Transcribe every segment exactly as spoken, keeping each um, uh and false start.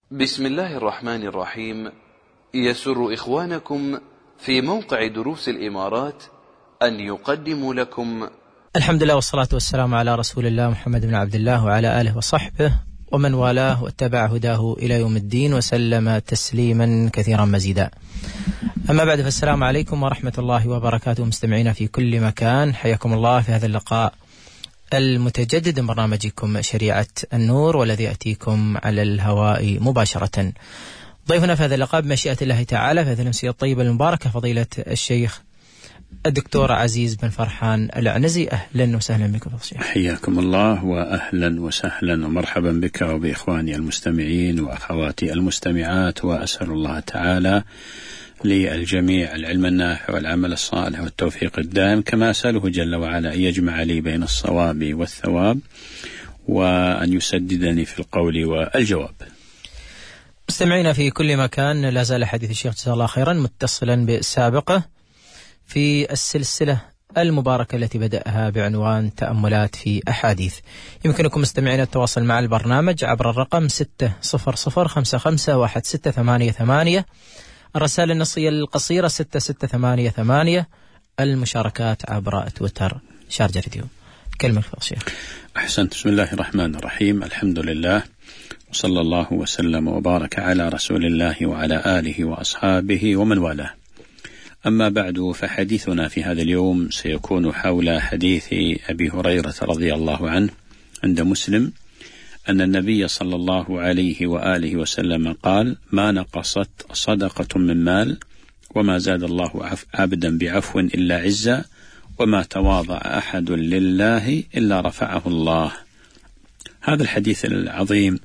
بسم الله الرحمن الرحيم. يسر إخوانكم في موقع دروس الإمارات أن يقدموا لكم الحمد لله والصلاة والسلام على رسول الله محمد بن عبد الله وعلى آله وصحبه ومن والاه واتبع هداه إلى يوم الدين وسلم تسليما كثيرا مزيدا. أما بعد، فالسلام عليكم ورحمة الله وبركاته مستمعينا في كل مكان، حياكم الله في هذا اللقاء المتجدد من برنامجكم شريعة النور، والذي يأتيكم على الهواء مباشرة. ضيفنا في هذا اللقاء بمشيئة الله تعالى في هذه الأمسية الطيبة المباركة فضيلة الشيخ الدكتور عزيز بن فرحان العنزي. أهلا وسهلا بكم فضيلة الشيخ. حياكم الله وأهلا وسهلا ومرحبا بك وبإخواني المستمعين وأخواتي المستمعات، وأسأل الله تعالى للجميع العلم النافع والعمل الصالح والتوفيق الدائم، كما أسأله جل وعلا أن يجمع لي بين الصواب والثواب وأن يسددني في القول والجواب. مستمعينا في كل مكان، لا زال حديث الشيخ جزاه الله خيرا متصلا بالسابقة في السلسلة المباركة التي بدأها بعنوان تأملات في أحاديث. يمكنكم مستمعين التواصل مع البرنامج عبر الرقم ستة صفر صفر خمسة خمسة واحد ستة ثمانية ثمانية، الرسائل النصية القصيرة ستة ستة ثمانية ثمانية، المشاركات عبر تويتر شارجة راديو. كلمة الشيخ. أحسنت. بسم الله الرحمن الرحيم، الحمد لله وصلى الله وسلم وبارك على رسول الله وعلى آله وأصحابه ومن والاه. أما بعد، فحديثنا في هذا اليوم سيكون حول حديث أبي هريرة رضي الله عنه عند مسلم أن النبي صلى الله عليه وآله وسلم قال: ما نقصت صدقة من مال، وما زاد الله عبدا بعفو إلا عزا، وما تواضع أحد لله إلا رفعه الله. هذا الحديث العظيم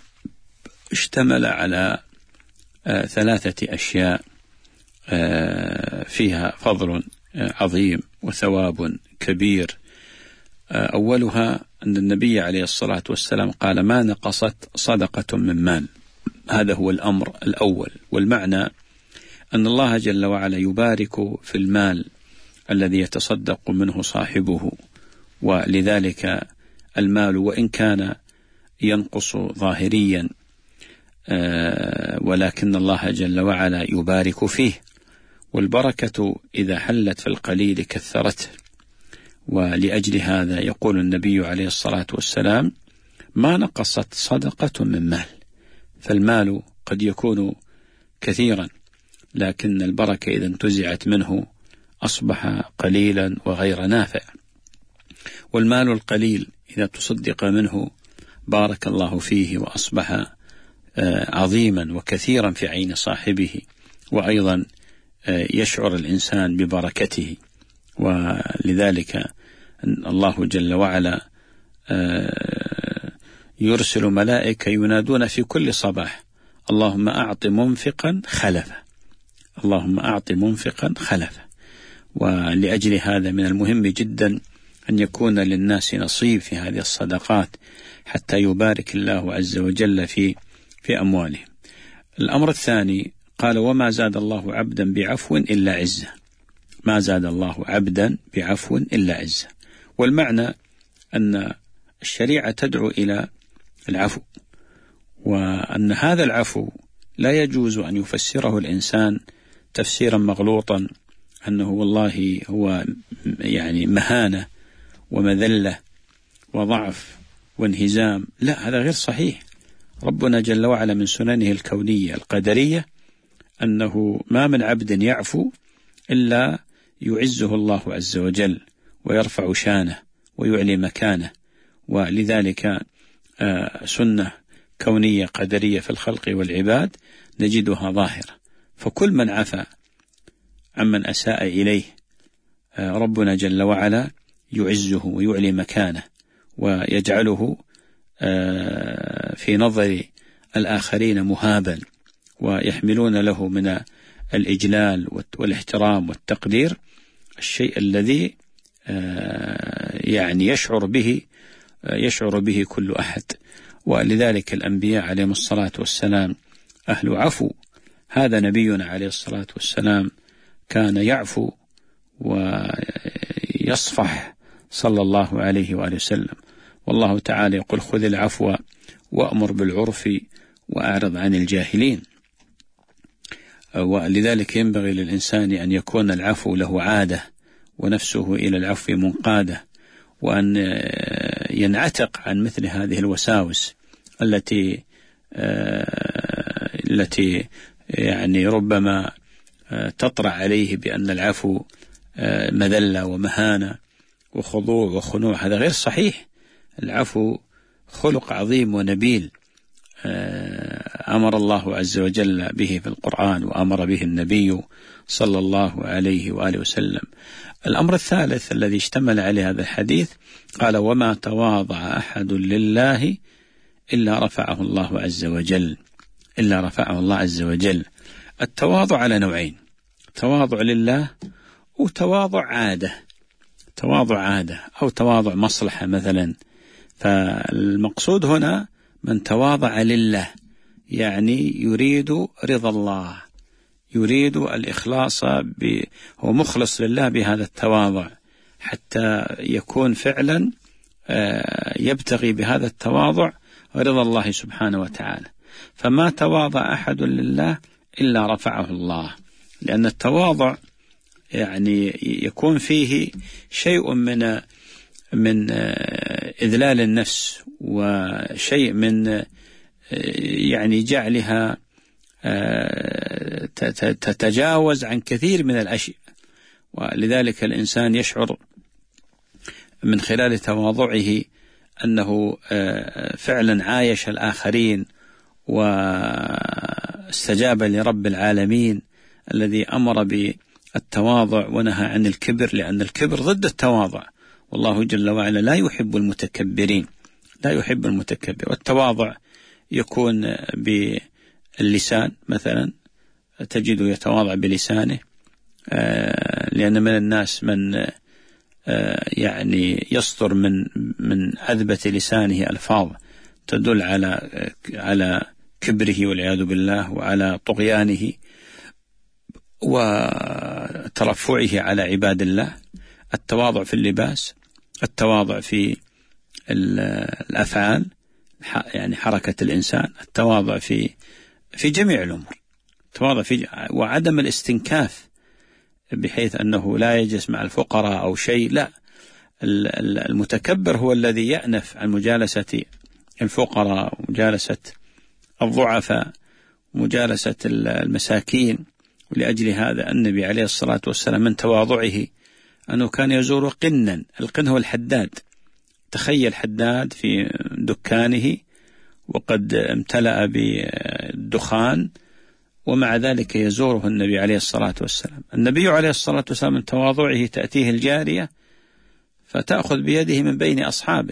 اشتمل على آه ثلاثة أشياء آه فيها فضل آه عظيم وثواب كبير. آه أولها أن النبي عليه الصلاة والسلام قال: ما نقصت صدقة من مال. هذا هو الأمر الأول، والمعنى أن الله جل وعلا يبارك في المال الذي يتصدق منه صاحبه، ولذلك المال وإن كان ينقص ظاهريا ولكن الله جل وعلا يبارك فيه، والبركة إذا حلت في القليل كثرته. ولأجل هذا يقول النبي عليه الصلاة والسلام: ما نقصت صدقة من مال. فالمال قد يكون كثيرا، لكن البركة إذا انتزعت منه أصبح قليلا وغير نافع. والمال القليل إذا تصدق منه بارك الله فيه وأصبح عظيما وكثيرا في عين صاحبه، وأيضا يشعر الإنسان ببركته. ولذلك الله جل وعلا يرسل ملائكة ينادون في كل صباح: اللهم أعط منفقا خلفه، اللهم أعط منفقا خلفه. ولأجل هذا من المهم جدا أن يكون للناس نصيب في هذه الصدقات حتى يبارك الله عز وجل في في أموالهم. الأمر الثاني قال: وما زاد الله عبدا بعفو إلا عزة. ما زاد الله عبدا بعفو إلا عزة. والمعنى أن الشريعة تدعو إلى العفو، وأن هذا العفو لا يجوز أن يفسره الإنسان تفسيرا مغلوطا أنه والله هو يعني مهانة ومذلة وضعف وانهزام. لا، هذا غير صحيح. ربنا جل وعلا من سننه الكونية القدرية أنه ما من عبد يعفو إلا يعزه الله عز وجل ويرفع شانه ويعلي مكانه. ولذلك آه سنة كونية قدرية في الخلق والعباد نجدها ظاهرة. فكل من عفا عمن أساء إليه آه ربنا جل وعلا يعزه ويعلي مكانه ويجعله آه في نظر الآخرين مهابا، ويحملون له من الإجلال والاحترام والتقدير الشيء الذي يعني يشعر به يشعر به كل أحد. ولذلك الأنبياء عليهم الصلاة والسلام أهل عفو. هذا نبينا عليه الصلاة والسلام كان يعفو ويصفح صلى الله عليه وآله وسلم. والله تعالى يقول: خذ العفو وأمر بالعرف وأعرض عن الجاهلين. ولذلك ينبغي للإنسان أن يكون العفو له عادة، ونفسه إلى العفو منقادة، وأن ينعتق عن مثل هذه الوساوس التي التي يعني ربما تطرح عليه بأن العفو مذلة ومهانة وخضوع وخنوع. هذا غير صحيح. العفو خلق عظيم ونبيل أمر الله عز وجل به في القرآن، وأمر به النبي صلى الله عليه وآله وسلم. الأمر الثالث الذي اشتمل عليه هذا الحديث قال: وما تواضع أحد لله إلا رفعه الله عز وجل. إلا رفعه الله عز وجل. التواضع على نوعين: تواضع لله وتواضع عادة. تواضع عادة أو تواضع مصلحة مثلا. فالمقصود هنا من تواضع لله، يعني يريد رضا الله، يريد الإخلاص، هو مخلص لله بهذا التواضع، حتى يكون فعلا يبتغي بهذا التواضع رضا الله سبحانه وتعالى. فما تواضع أحد لله إلا رفعه الله، لأن التواضع يعني يكون فيه شيء من من إذلال النفس، وشيء من يعني جعلها تتجاوز عن كثير من الأشياء. ولذلك الإنسان يشعر من خلال تواضعه أنه فعلا عايش الآخرين واستجاب لرب العالمين الذي أمر بالتواضع ونهى عن الكبر، لأن الكبر ضد التواضع، والله جل وعلا لا يحب المتكبرين، لا يحب المتكبر. والتواضع يكون باللسان مثلا، تجد يتواضع بلسانه، لأن من الناس من يعني يصدر من من عذبة لسانه ألفاظ تدل على على كبره والعياذ بالله، وعلى طغيانه وترفعه على عباد الله. التواضع في اللباس، التواضع في الأفعال، يعني حركة الإنسان، التواضع في في جميع الأمور، التواضع في وعدم الاستنكاف بحيث أنه لا يجلس مع الفقراء أو شيء، لا. المتكبر هو الذي يأنف عن مجالسة الفقراء ومجالسة الضعفاء ومجالسة المساكين. ولأجل هذا النبي عليه الصلاة والسلام من تواضعه أنه كان يزور قنا. القن هو الحداد. تخيل حداد في دكانه وقد امتلأ بالدخان، ومع ذلك يزوره النبي عليه الصلاة والسلام. النبي عليه الصلاة والسلام من تواضعه تأتيه الجارية فتأخذ بيده من بين أصحابه،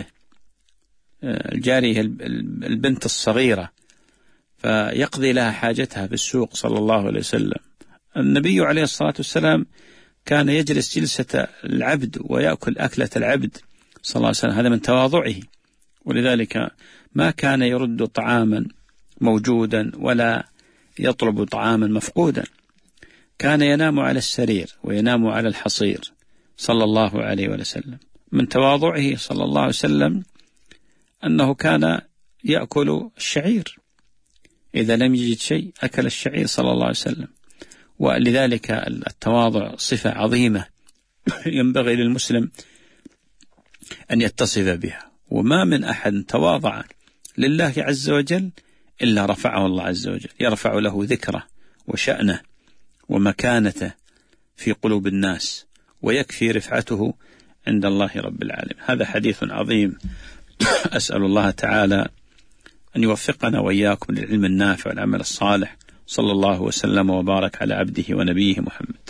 الجارية البنت الصغيرة، فيقضي لها حاجتها في السوق صلى الله عليه وسلم. النبي عليه الصلاة والسلام كان يجلس جلسة العبد ويأكل أكلة العبد صلى الله عليه وسلم. هذا من تواضعه. ولذلك ما كان يرد طعاما موجودا ولا يطلب طعاما مفقودا. كان ينام على السرير وينام على الحصير صلى الله عليه وسلم. من تواضعه صلى الله عليه وسلم أنه كان يأكل الشعير، إذا لم يجد شيء أكل الشعير صلى الله عليه وسلم. ولذلك التواضع صفة عظيمة ينبغي للمسلم أن يتصف بها. وما من أحد تواضع لله عز وجل إلا رفعه الله عز وجل، يرفع له ذكره وشأنه ومكانته في قلوب الناس، ويكفي رفعته عند الله رب العالمين. هذا حديث عظيم. أسأل الله تعالى أن يوفقنا وإياكم للعلم النافع والعمل الصالح. صلى الله وسلم وبارك على عبده ونبيه محمد.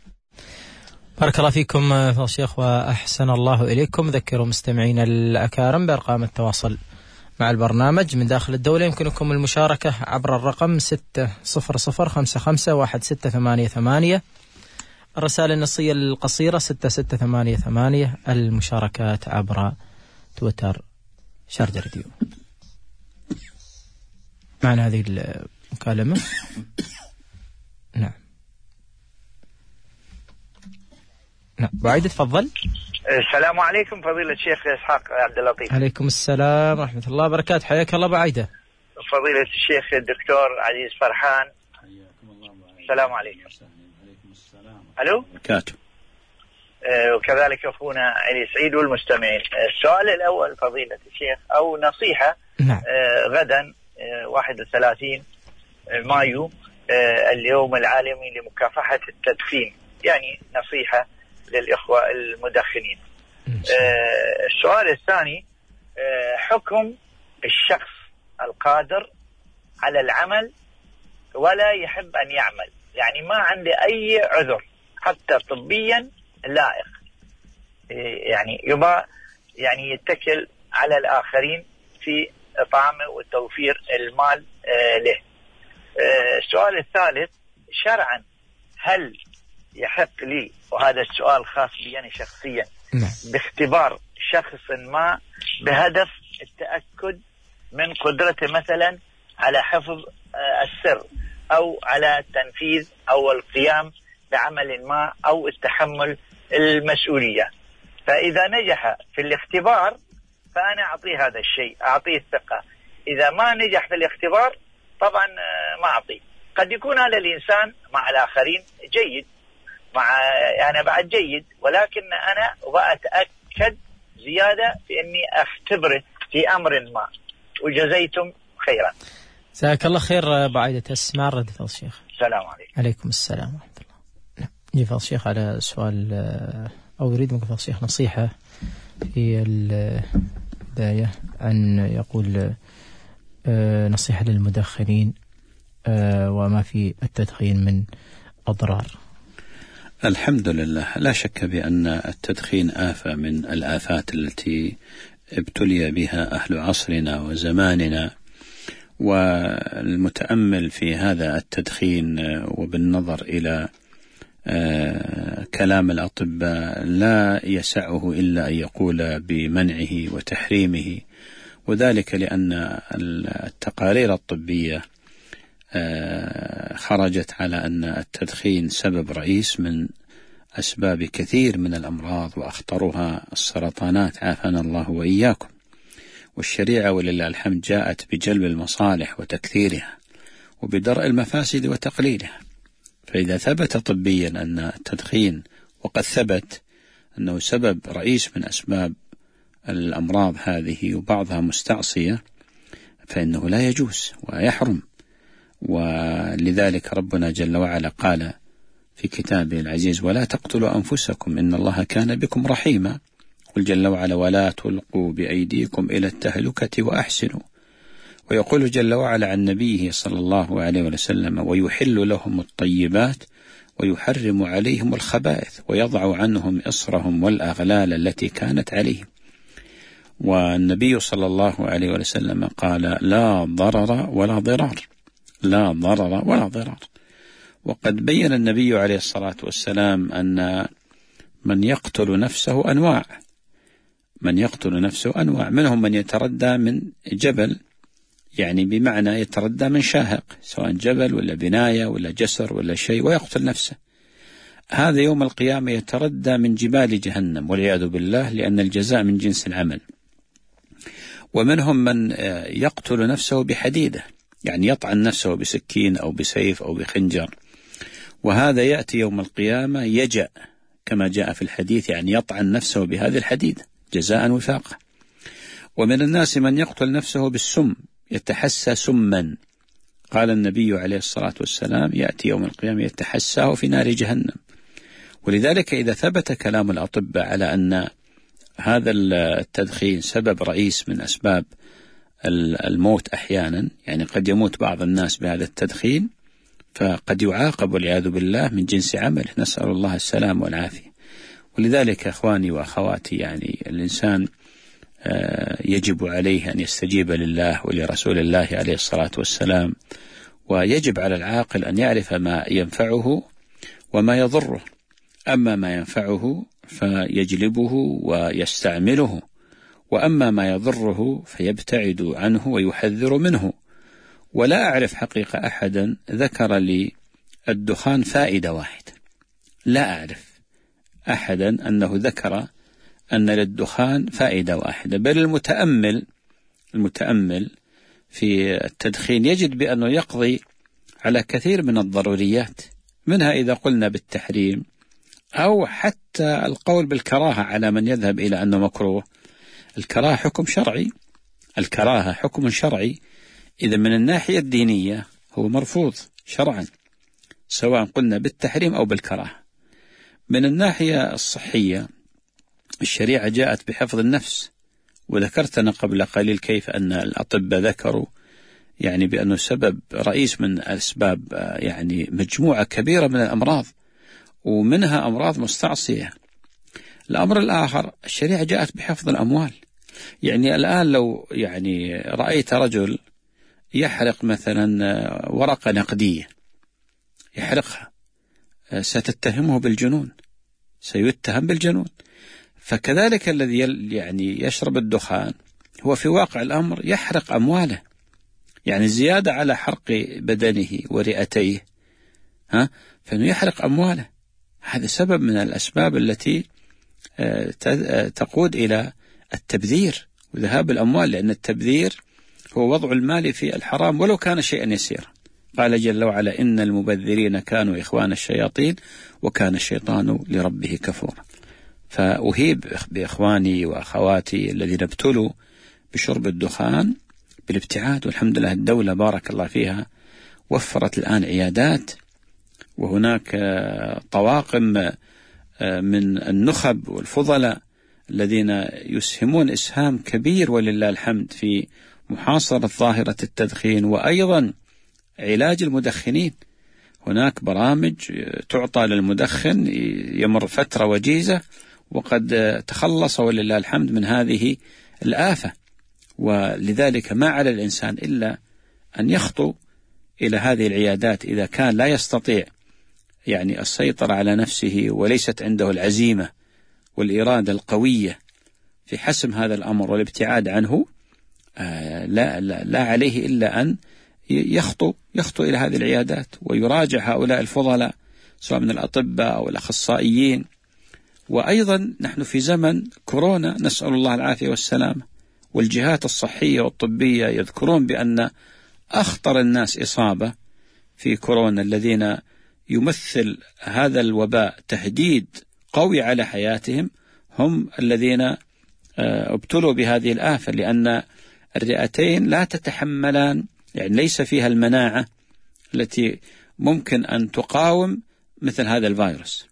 بارك الله فيكم فضيلة الشيخ وأحسن الله إليكم. ذكروا مستمعين الأكارم بأرقام التواصل مع البرنامج من داخل الدولة. يمكنكم المشاركة عبر الرقم ستة صفر صفر خمسة خمسة واحد ستة ثمانية ثمانية، الرسالة النصية القصيرة ستة ستة ثمانية ثمانية، المشاركات عبر تويتر شارجة راديو. معنا هذه المكالمة. نعم نعم بعيد تفضل. السلام عليكم فضيلة الشيخ إسحاق عبد اللطيف. عليكم السلام ورحمة الله وبركاته. حياك الله بعيدة. فضيلة الشيخ الدكتور عزيز فرحان. السلام عليكم. ألو. بركاته. آه وكذلك أخونا علي سعيد والمستمعين. السؤال الأول فضيلة الشيخ أو نصيحة. نعم. آه غدا آه واحد وثلاثين مايو آه اليوم العالمي لمكافحة التدخين، يعني نصيحة للإخوة المدخنين. آه السؤال الثاني، آه حكم الشخص القادر على العمل ولا يحب أن يعمل، يعني ما عنده أي عذر حتى طبيا لائق، يعني يبغى يعني يتكل على الآخرين في إطعامه وتوفير المال له. السؤال الثالث، شرعا هل يحق لي، وهذا السؤال خاص بي أنا شخصيا، باختبار شخص ما بهدف التأكد من قدرته مثلا على حفظ السر أو على تنفيذ أو القيام بعمل ما أو التحمل المسؤولية، فإذا نجح في الاختبار فأنا أعطيه هذا الشيء، أعطيه الثقة. إذا ما نجح في الاختبار طبعا ما أعطيه. قد يكون هذا الإنسان مع الآخرين جيد، مع أنا بعد جيد، ولكن أنا وأتأكد زيادة في أني أختبره في أمر ما. وجزيتم خيرا. جزاك الله خير أبو عايدة. اسمع رد فضل الشيخ. السلام عليكم. عليكم السلام ورحمة الله. نعم. يجي فضل الشيخ على سؤال، أو يريد منك فضل الشيخ نصيحة في البداية، أن يقول نصيحة للمدخنين وما في التدخين من أضرار. الحمد لله، لا شك بأن التدخين آفة من الآفات التي ابتلي بها أهل عصرنا وزماننا، والمتأمل في هذا التدخين وبالنظر إلى كلام الأطباء لا يسعه إلا أن يقول بمنعه وتحريمه، وذلك لأن التقارير الطبية خرجت على أن التدخين سبب رئيس من أسباب كثير من الأمراض، وأخطرها السرطانات عافانا الله وإياكم. والشريعة ولله الحمد جاءت بجلب المصالح وتكثيرها وبدرء المفاسد وتقليلها. فإذا ثبت طبيا أن التدخين، وقد ثبت أنه سبب رئيس من أسباب الأمراض هذه وبعضها مستعصية، فإنه لا يجوز ويحرم. ولذلك ربنا جل وعلا قال في كتابه العزيز: ولا تقتلوا أنفسكم إن الله كان بكم رحيما. قل جل وعلا: ولا تلقوا بأيديكم إلى التهلكة وأحسنوا. ويقول جل وعلا عن نبيه صلى الله عليه وسلم: ويحل لهم الطيبات ويحرم عليهم الخبائث ويضع عنهم إصرهم والأغلال التي كانت عليهم. والنبي صلى الله عليه وسلم قال: لا ضرر ولا ضرار، لا ضرر ولا ضرار. وقد بين النبي عليه الصلاة والسلام أن من يقتل نفسه أنواع، من يقتل نفسه أنواع، منهم من يتردى من جبل، يعني بمعنى يتردى من شاهق، سواء جبل ولا بناية ولا جسر ولا شيء، ويقتل نفسه. هذا يوم القيامة يتردى من جبال جهنم والعياذ بالله، لأن الجزاء من جنس العمل. ومنهم من يقتل نفسه بحديدة، يعني يطعن نفسه بسكين أو بسيف أو بخنجر، وهذا يأتي يوم القيامة يجأ كما جاء في الحديث، يعني يطعن نفسه بهذه الحديدة جزاء وفاقا. ومن الناس من يقتل نفسه بالسم، يتحسى سما، قال النبي عليه الصلاة والسلام: يأتي يوم القيامة يتحساه في نار جهنم. ولذلك إذا ثبت كلام الأطباء على أن هذا التدخين سبب رئيس من أسباب الموت أحيانا، يعني قد يموت بعض الناس بهذا التدخين، فقد يعاقب والعياذ بالله من جنس عمله، نسأل الله السلام والعافية. ولذلك أخواني وأخواتي، يعني الإنسان يجب عليه أن يستجيب لله ولرسول الله عليه الصلاة والسلام، ويجب على العاقل أن يعرف ما ينفعه وما يضره. أما ما ينفعه فيجلبه ويستعمله، وأما ما يضره فيبتعد عنه ويحذر منه. ولا أعرف حقيقة أحدا ذكر لي الدخان فائدة واحدة، لا أعرف أحدا أنه ذكر أن للدخان فائدة واحدة، بل المتأمل المتأمل في التدخين يجد بأنه يقضي على كثير من الضروريات، منها إذا قلنا بالتحريم أو حتى القول بالكراهة على من يذهب إلى أنه مكروه. الكراهة حكم شرعي، الكراهة حكم شرعي، إذا من الناحية الدينية هو مرفوض شرعا سواء قلنا بالتحريم أو بالكراهة. من الناحية الصحية الشريعة جاءت بحفظ النفس، وذكرتنا قبل قليل كيف أن الأطباء ذكروا يعني بأنه سبب رئيس من أسباب يعني مجموعة كبيرة من الأمراض، ومنها أمراض مستعصية. الأمر الآخر الشريعة جاءت بحفظ الأموال. يعني الآن لو يعني رأيت رجل يحرق مثلا ورقة نقدية يحرقها ستتهمه بالجنون، سيتهم بالجنون. فكذلك الذي يعني يشرب الدخان هو في واقع الأمر يحرق أمواله، يعني زيادة على حرق بدنه ورئتيه ها فإنه يحرق أمواله. هذا سبب من الأسباب التي تقود إلى التبذير وذهاب الأموال، لأن التبذير هو وضع المال في الحرام ولو كان شيئا يسيرا. قال جل وعلا إن المبذرين كانوا إخوان الشياطين وكان الشيطان لربه كفورا. فأهيب بإخواني وأخواتي الذين ابتلوا بشرب الدخان بالابتعاد، والحمد لله الدولة بارك الله فيها وفرت الآن عيادات، وهناك طواقم من النخب والفضلاء الذين يسهمون إسهام كبير ولله الحمد في محاصرة ظاهرة التدخين وأيضا علاج المدخنين. هناك برامج تعطى للمدخن يمر فترة وجيزة وقد تخلص ولله الحمد من هذه الآفة. ولذلك ما على الإنسان إلا أن يخطو إلى هذه العيادات إذا كان لا يستطيع يعني السيطرة على نفسه وليست عنده العزيمة والإرادة القوية في حسم هذا الأمر والابتعاد عنه. آه لا, لا, لا عليه إلا أن يخطو يخطو إلى هذه العيادات ويراجع هؤلاء الفضلاء سواء من الأطباء أو الأخصائيين. وأيضا نحن في زمن كورونا نسأل الله العافية والسلامة، والجهات الصحية والطبية يذكرون بأن أخطر الناس إصابة في كورونا الذين يمثل هذا الوباء تهديد قوي على حياتهم هم الذين ابتلوا بهذه الآفة، لأن الرئتين لا تتحملان، يعني ليس فيها المناعة التي ممكن أن تقاوم مثل هذا الفيروس.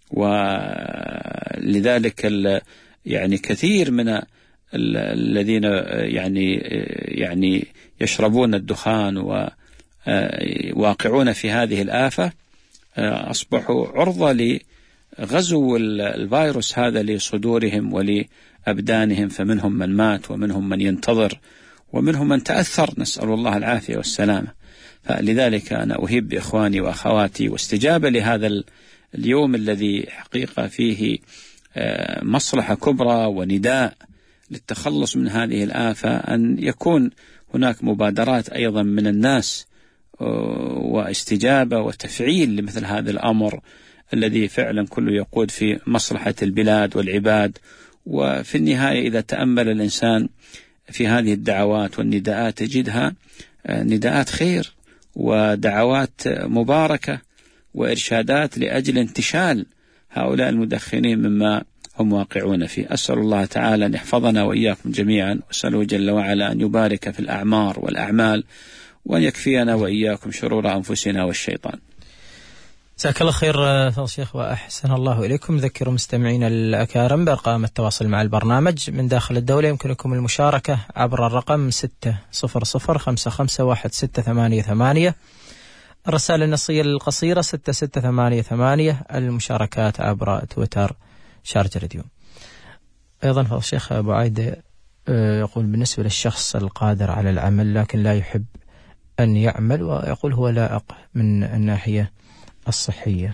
ولذلك يعني كثير من الذين يعني يعني يشربون الدخان وواقعون في هذه الآفة أصبحوا عرضة لغزو الفيروس هذا لصدورهم ولأبدانهم، فمنهم من مات ومنهم من ينتظر ومنهم من تأثر، نسأل الله العافية والسلامة. فلذلك أنا أهيب بإخواني وأخواتي واستجابة لهذا اليوم الذي حقيقة فيه مصلحة كبرى ونداء للتخلص من هذه الآفة، أن يكون هناك مبادرات أيضا من الناس واستجابة وتفعيل لمثل هذا الأمر الذي فعلا كله يقود في مصلحة البلاد والعباد. وفي النهاية إذا تأمل الإنسان في هذه الدعوات والنداءات تجدها نداءات خير ودعوات مباركة وإرشادات لأجل انتشال هؤلاء المدخنين مما هم واقعون فيه. أسأل الله تعالى أن يحفظنا وإياكم جميعا، وأسأله جل وعلا أن يبارك في الأعمار والأعمال وأن يكفينا وإياكم شرور أنفسنا والشيطان. جزاك الله خير فضل الشيخ وأحسن الله إليكم. ذكروا مستمعين الأكارم بأرقام التواصل مع البرنامج من داخل الدولة، يمكنكم المشاركة عبر الرقم ستة صفر صفر خمسة خمسة واحد ستة ثمانية ثمانية، الرسالة النصية القصيرة ستة ستة ثمانية ثمانية، المشاركات عبر تويتر شارج راديو. أيضا فضل الشيخ أبو عايد يقول بالنسبة للشخص القادر على العمل لكن لا يحب أن يعمل، ويقول هو لائق من الناحية الصحية،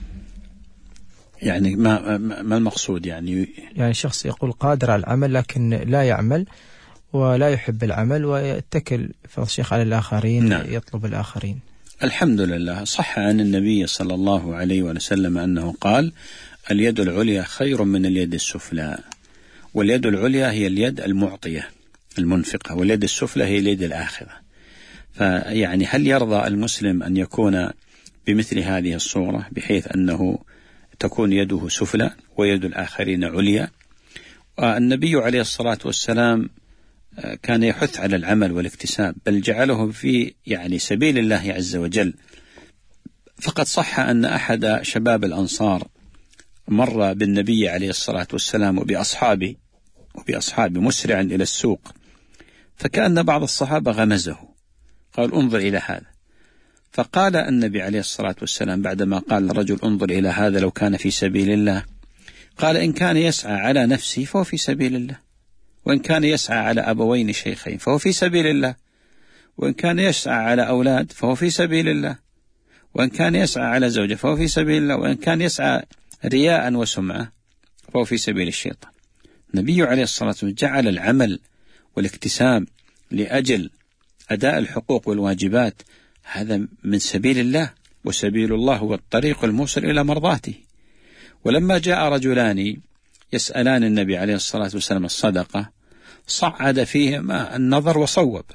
يعني ما ما المقصود؟ يعني يعني شخص يقول قادر على العمل لكن لا يعمل ولا يحب العمل ويتكل فضل الشيخ على الآخرين. نعم. يطلب الآخرين. الحمد لله صح عن النبي صلى الله عليه وسلم أنه قال اليد العليا خير من اليد السفلى، واليد العليا هي اليد المعطية المنفقة، واليد السفلى هي اليد الآخذة. فيعني هل يرضى المسلم أن يكون بمثل هذه الصورة بحيث أنه تكون يده سفلى ويد الآخرين عليا؟ والنبي عليه الصلاة والسلام كان يحث على العمل والاكتساب، بل جعله في يعني سبيل الله عز وجل. فقد صح أن أحد شباب الأنصار مر بالنبي عليه الصلاة والسلام وبأصحابه وبأصحابه مسرعا إلى السوق، فكأن بعض الصحابة غمزه، قال انظر إلى هذا. فقال النبي عليه الصلاة والسلام بعدما قال الرجل انظر إلى هذا لو كان في سبيل الله، قال إن كان يسعى على نفسه فهو في سبيل الله، وإن كان يسعى على أبوين شيخين فهو في سبيل الله، وإن كان يسعى على أولاد فهو في سبيل الله، وإن كان يسعى على زوجة فهو في سبيل الله، وإن كان يسعى رياء وسمعة فهو في سبيل الشيطان. النبي عليه الصلاة والسلام جعل العمل والاكتساب لأجل أداء الحقوق والواجبات هذا من سبيل الله، وسبيل الله هو الطريق الموصل إلى مرضاته. ولما جاء رجلان يسألان النبي عليه الصلاة والسلام الصدقة صعد فيهما النظر وصوب،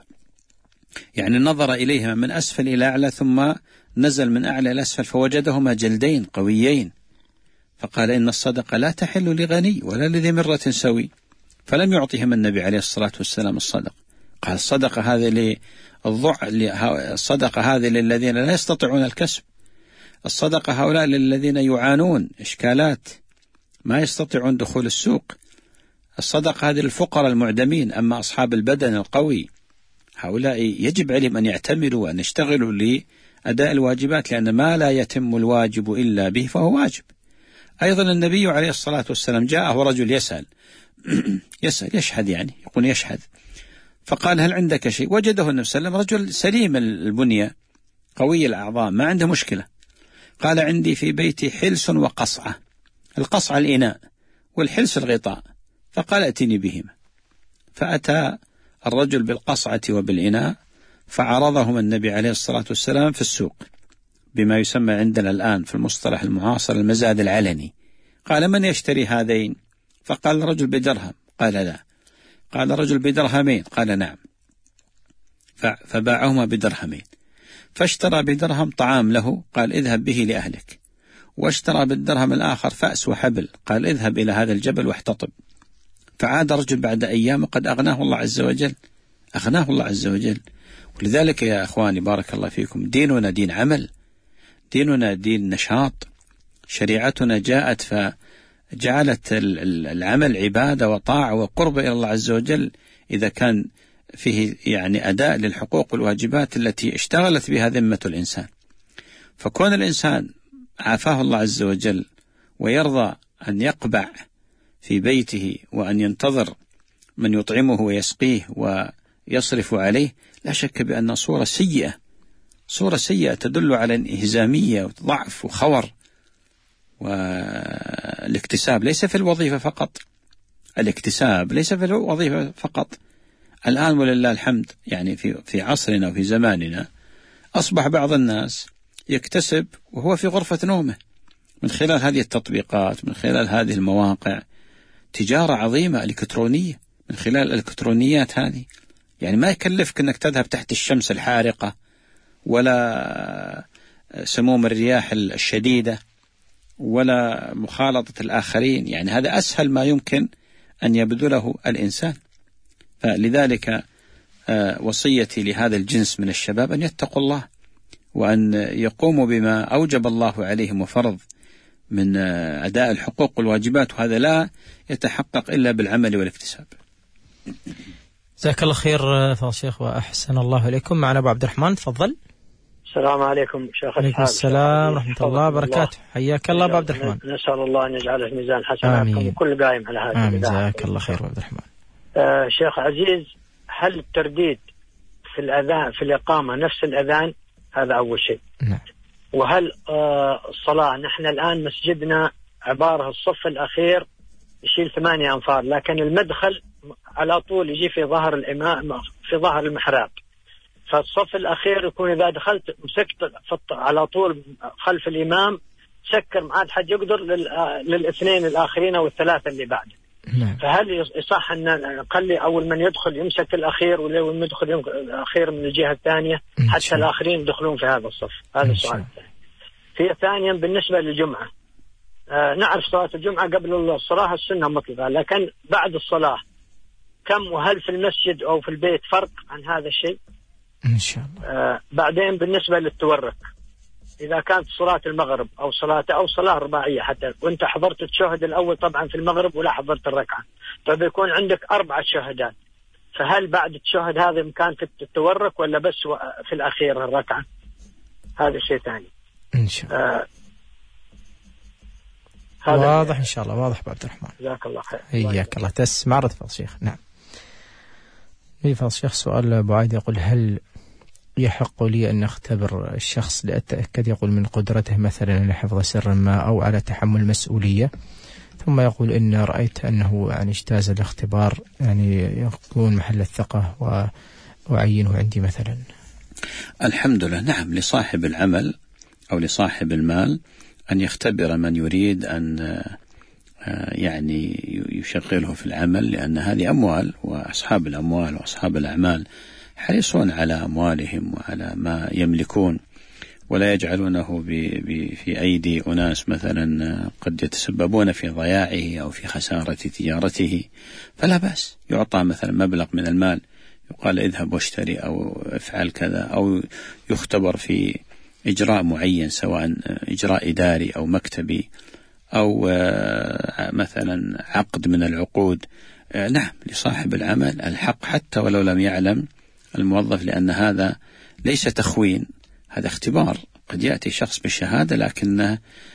يعني نظر إليهما من أسفل إلى أعلى ثم نزل من أعلى إلى أسفل فوجدهما جلدين قويين، فقال إن الصدقة لا تحل لغني ولا لذي مرة سوي، فلم يعطيهم النبي عليه الصلاة والسلام الصدقة. قال الصدقة هذه للضع الصدقة هذه للذين لا يستطيعون الكسب، الصدقة هؤلاء للذين يعانون إشكالات ما يستطيعون دخول السوق، الصدقة هذه للفقراء المعدمين، أما أصحاب البدن القوي هؤلاء يجب عليهم أن يعتمروا وأن يشتغلوا لأداء الواجبات، لأن ما لا يتم الواجب إلا به فهو واجب. أيضا النبي عليه الصلاة والسلام جاءه رجل يسأل يسأل يشهد، يعني يقول يشهد، فقال هل عندك شيء؟ وجده النبي صلى الله عليه وسلم رجل سليم البنية قوي الأعضاء ما عنده مشكلة، قال عندي في بيتي حلس وقصعة، القصعة الإناء والحلس الغطاء، فقال ائتني بهما. فأتى الرجل بالقصعة وبالإناء فعرضهم النبي عليه الصلاة والسلام في السوق بما يسمى عندنا الآن في المصطلح المعاصر المزاد العلني. قال من يشتري هذين؟ فقال رجل بدرهم، قال لا. قال رجل بدرهمين، قال نعم. فباعهما بدرهمين. فاشترى بدرهم طعام له، قال اذهب به لأهلك، واشترى بالدرهم الآخر فأس وحبل، قال اذهب إلى هذا الجبل واحتطب. فعاد رجل بعد أيام قد أغناه الله عز وجل، أغناه الله عز وجل. ولذلك يا أخواني بارك الله فيكم ديننا دين عمل، ديننا دين نشاط، شريعتنا جاءت فجعلت العمل عبادة وطاعة وقرب إلى الله عز وجل إذا كان فيه يعني أداء للحقوق والواجبات التي اشتغلت بها ذمة الإنسان. فكون الإنسان عافاه الله عز وجل ويرضى أن يقبع في بيته وأن ينتظر من يطعمه ويسقيه ويصرف عليه، لا شك بأن صورة سيئة، صورة سيئة تدل على انهزامية وضعف وخور. والاكتساب ليس في الوظيفة فقط، الاكتساب ليس في الوظيفة فقط. الآن ولله الحمد يعني في في عصرنا وفي زماننا أصبح بعض الناس يكتسب وهو في غرفة نومه من خلال هذه التطبيقات، من خلال هذه المواقع، تجارة عظيمة إلكترونية من خلال الإلكترونيات هذه. يعني ما يكلفك أنك تذهب تحت الشمس الحارقة ولا سموم الرياح الشديدة ولا مخالطة الآخرين، يعني هذا أسهل ما يمكن أن يبذله الإنسان. فلذلك وصيتي لهذا الجنس من الشباب أن يتقوا الله وأن يقوموا بما أوجب الله عليهم وفرض من أداء الحقوق والواجبات، وهذا لا يتحقق إلا بالعمل والاكتساب. جزاك الله خير فضل الشيخ وأحسن الله إليكم. معنا أبو عبد الرحمن، تفضل. السلام عليكم شيخ. عليكم السلام ورحمة الله وبركاته. حياك الله أبو عبد الرحمن. نسأل الله أن يجعله في ميزان حسناتكم وكل قائم على هذا. آمين. جزاك الله خير أبو عبد الرحمن. آه شيخ عزيز، هل الترديد في الأذان في الإقامة نفس الأذان؟ هذا أول شيء. نعم. وهل آه الصلاة، نحن الآن مسجدنا عبارة الصف الأخير يشيل ثمانية أنفار، لكن المدخل على طول يجي في ظهر الإمام في ظهر المحراب، فالصف الأخير يكون إذا دخلت مسكت على طول خلف الإمام سكر ما عاد حد يقدر للاثنين الآخرين أو الثلاثة اللي بعد. نعم. فهل يصح أن نخلي أول من يدخل يمسك الأخير ولو يدخل الأخير من الجهة الثانية حتى الآخرين يدخلون في هذا الصف؟ هذا السؤال. في ثانيا بالنسبة للجمعة، آه نعرف صلاة الجمعة قبل الصلاة السنة مطلقة، لكن بعد الصلاة كم، وهل في المسجد أو في البيت فرق عن هذا الشيء؟ إن شاء الله. آه بعدين بالنسبة للتورك، إذا كانت صلاة المغرب أو صلاة أو صلاة رباعية حتى وأنت حضرت الشهد الأول طبعا في المغرب ولا حضرت الركعة، فبيكون عندك أربعة شهدات، فهل بعد الشهد هذا إمكان في التورك ولا بس في الأخير الركعة؟ هذا شيء ثاني إن شاء الله. آه واضح إن شاء الله، واضح عبد الرحمن. جزاك الله خير. إياك الله. تسمع رد فضل شيخ. نعم. لي فضل شيخ سؤال أبو عايد يقول: هل يحق لي أن أختبر الشخص لأتأكد يقول من قدرته مثلا على حفظ سر ما أو على تحمل مسؤولية، ثم يقول إن رأيت أنه يعني اجتاز الاختبار، يعني يكون محل الثقة وأعينه عندي مثلا؟ الحمد لله. نعم، لصاحب العمل أو لصاحب المال أن يختبر من يريد أن يعني يشغله في العمل، لأن هذه أموال، وأصحاب الأموال وأصحاب الأعمال حريصون على أموالهم وعلى ما يملكون، ولا يجعلونه في أيدي أناس مثلا قد يتسببون في ضياعه أو في خسارة تجارته. فلا بأس يعطى مثلا مبلغ من المال، يقال اذهب واشتري أو افعل كذا، أو يختبر في إجراء معين سواء إجراء إداري أو مكتبي أو مثلا عقد من العقود. نعم، لصاحب العمل الحق حتى ولو لم يعلم الموظف، لأن هذا ليس تخوين، هذا اختبار. قد يأتي شخص بالشهادة لكنه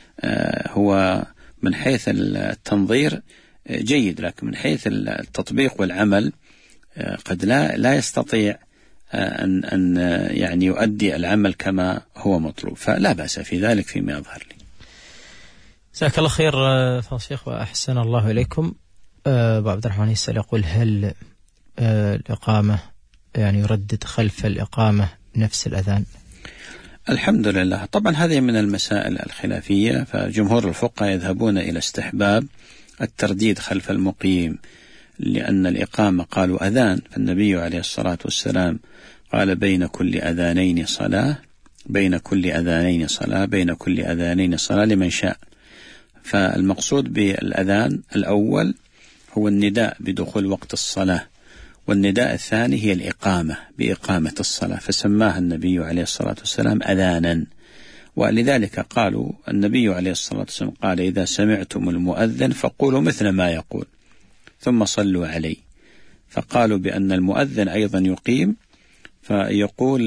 هو من حيث التنظير جيد، لكن من حيث التطبيق والعمل قد لا لا يستطيع أن أن يعني يؤدي العمل كما هو مطلوب، فلا بأس في ذلك فيما يظهر لي. جزاك الله خير فضل الشيخ وأحسن الله إليكم. أبو عبد الرحمن يسأل يقول: هل الإقامة يعني يردد خلف الإقامة نفس الأذان؟ الحمد لله. طبعا هذه من المسائل الخلافية، فجمهور الفقهاء يذهبون إلى استحباب الترديد خلف المقيم، لأن الإقامة قالوا أذان، فالنبي عليه الصلاة والسلام قال: بين كل أذانين صلاة، بين كل أذانين صلاة، بين كل أذانين صلاة لمن شاء. فالمقصود بالأذان الأول هو النداء بدخول وقت الصلاة، والنداء الثاني هي الإقامة بإقامة الصلاة، فسماها النبي عليه الصلاة والسلام أذانا. ولذلك قالوا النبي عليه الصلاة والسلام قال: إذا سمعتم المؤذن فقولوا مثل ما يقول ثم صلوا عليه. فقالوا بأن المؤذن أيضا يقيم، فيقول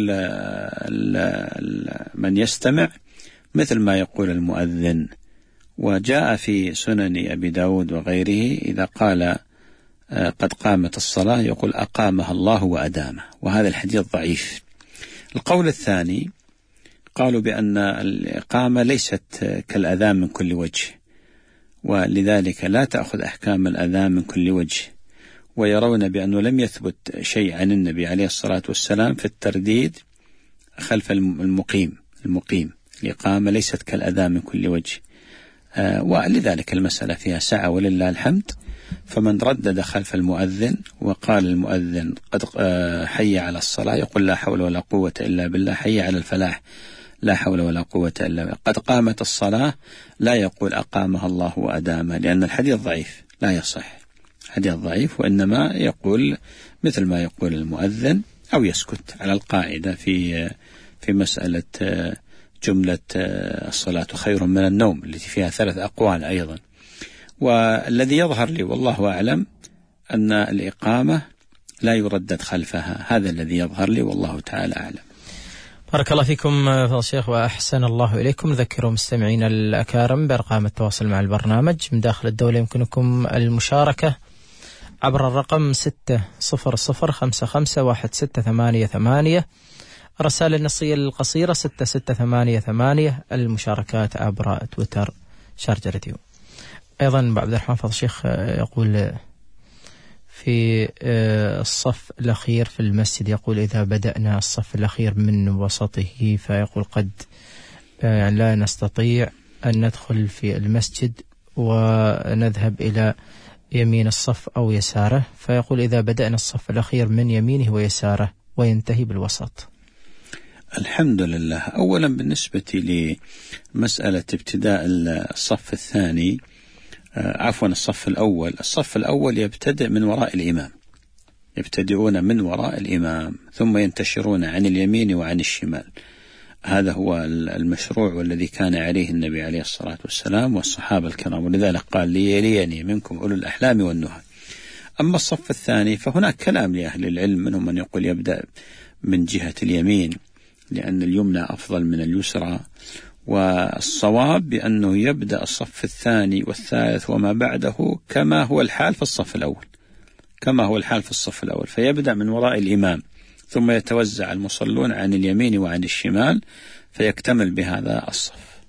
من يستمع مثل ما يقول المؤذن. وجاء في سنن أبي داود وغيره إذا قال قد قامت الصلاة يقول أقامها الله وأدامه، وهذا الحديث ضعيف. القول الثاني قالوا بأن الإقامة ليست كالأذان من كل وجه، ولذلك لا تأخذ أحكام الأذان من كل وجه، ويرون بأنه لم يثبت شيء عن النبي عليه الصلاة والسلام في الترديد خلف المقيم. المقيم الإقامة ليست كالأذان من كل وجه، آه ولذلك المسألة فيها سعة ولله الحمد. فمن ردد خلف المؤذن وقال المؤذن قد آه حي على الصلاة يقول لا حول ولا قوة إلا بالله، حي على الفلاح لا حول ولا قوة إلا بالله، قد قامت الصلاة لا يقول أقامها الله وأدامها، لأن الحديث ضعيف لا يصح، حديث ضعيف، وإنما يقول مثل ما يقول المؤذن أو يسكت على القاعدة في في مسألة جملة الصلاة خير من النوم التي فيها ثلاث أقوال أيضا. والذي يظهر لي والله أعلم أن الإقامة لا يردد خلفها، هذا الذي يظهر لي والله تعالى أعلم. بارك الله فيكم فضل الشيخ وأحسن الله إليكم. ذكروا مستمعين الأكارم بأرقام التواصل مع البرنامج من داخل الدولة، يمكنكم المشاركة عبر الرقم ستة صفر صفر خمسة خمسة واحد ستة ثمانية ثمانية، الرسائل النصية القصيرة ستة ستة ثمانية ثمانية، المشاركات عبر تويتر شارجة راديو. أيضا عبد الرحمن فضل الشيخ يقول في الصف الأخير في المسجد، يقول إذا بدأنا الصف الأخير من وسطه فيقول قد يعني لا نستطيع أن ندخل في المسجد ونذهب إلى يمين الصف أو يساره، فيقول إذا بدأنا الصف الأخير من يمينه ويساره وينتهي بالوسط. الحمد لله. أولا بالنسبة لمسألة ابتداء الصف الثاني عفوا الصف الأول، الصف الأول يبتدئ من وراء الإمام، يبتدئون من وراء الإمام ثم ينتشرون عن اليمين وعن الشمال. هذا هو المشروع والذي كان عليه النبي عليه الصلاة والسلام والصحابة الكرام، ولذلك قال ليليني منكم أولو الأحلام والنهى. أما الصف الثاني فهناك كلام لأهل العلم، منهم من يقول يبدأ من جهة اليمين لأن اليمنى أفضل من اليسرى، والصواب بأنه يبدأ الصف الثاني والثالث وما بعده كما هو الحال في الصف الأول، كما هو الحال في الصف الأول، فيبدأ من وراء الإمام ثم يتوزع المصلون عن اليمين وعن الشمال فيكتمل بهذا الصف.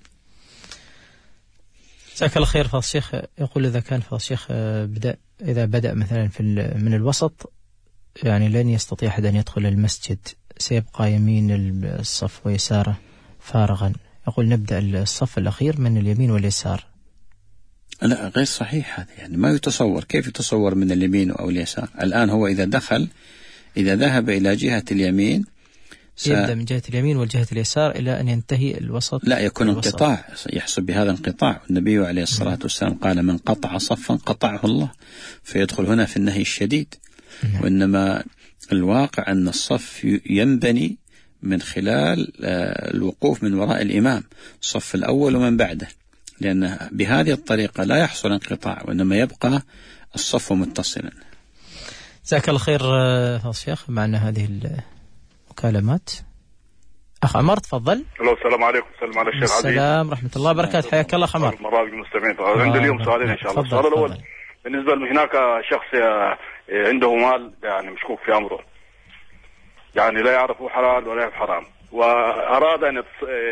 جزاك الله خير. فضل الشيخ يقول إذا كان فضل الشيخ بدأ إذا بدأ مثلا في من الوسط يعني لن يستطيع أحد أن يدخل المسجد، سيبقى يمين الصف ويساره فارغا، يقول نبدأ الصف الأخير من اليمين واليسار. لا غير صحيح هذا، يعني ما يتصور. كيف يتصور من اليمين أو اليسار؟ الآن هو إذا دخل إذا ذهب إلى جهة اليمين س... يبدأ من جهة اليمين والجهة اليسار إلى أن ينتهي الوسط. لا يكون انقطاع، يحسب بهذا انقطاع. النبي عليه الصلاة والسلام قال من قطع صفا قطعه الله، فيدخل هنا في النهي الشديد. نعم. وإنما الواقع أن الصف ينبني من خلال الوقوف من وراء الإمام الصف الأول ومن بعده، لأن بهذه الطريقة لا يحصل انقطاع وإنما يبقى الصف متصلا. جزاك الله خير فضل الشيخ. معنا هذه المكالمات. أخ عمر تفضل. السلام عليكم. السلام على الشيخ عزيز. السلام ورحمة الله وبركاته. حياك الله عمر. مرحبا بالمستمعين. عندي اليوم سؤالين إن شاء الله. السؤال الأول بالنسبة هناك شخص عنده مال يعني مشكوك في أمره، يعني لا يعرف حلال ولا يعرف حرام، وأراد أن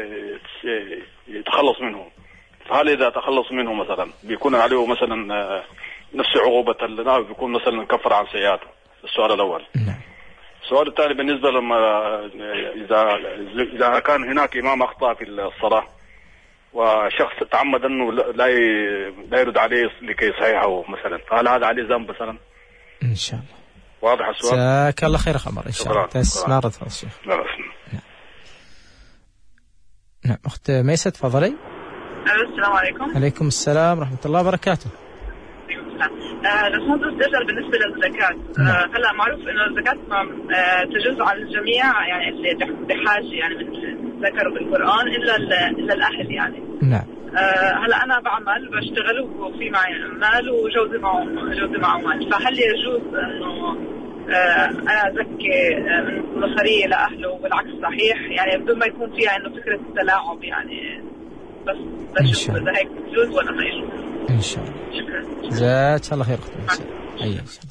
يتخلص منه، هل إذا تخلص منه مثلا بيكون عليه مثلا نفس عقوبة النار، بيكون مثلا كفر عن سيئاته؟ السؤال الأول. السؤال الثاني بالنسبة لما إذا إذا كان هناك إمام أخطأ في الصلاة وشخص تعمد أنه لا لا يرد عليه لكي يصححه مثلا، هل هذا عليه ذنب مثلا؟ إن شاء الله. واضح السؤال؟ جزاك الله خير خمر. إن شاء الله تسمع رد الشيخ. نعم. نعم. أخت ميسة تفضلي. السلام عليكم. عليكم السلام ورحمة الله وبركاته. لو سمحت تسأل بالنسبة للزكاة. آه هلا معروف إنه الزكاة آه تجوز على الجميع، يعني اللي بحاجة يعني من ذكروا بالقرآن إلا إلا الأهل يعني. نعم. آه هلا أنا بعمل بشتغل وفي معي مال وجوزي معه جوزي معه مال، فهل يجوز إنه آه أنا أزكي من مصاري لأهله والعكس صحيح؟ يعني بدون ما يكون فيها إنه فكرة التلاعب يعني، بس بشوف إذا هيك يجوز ولا ما يجوز. إن شاء الله. شكرا. جزاك الله خير أختي. أي إن شاء الله.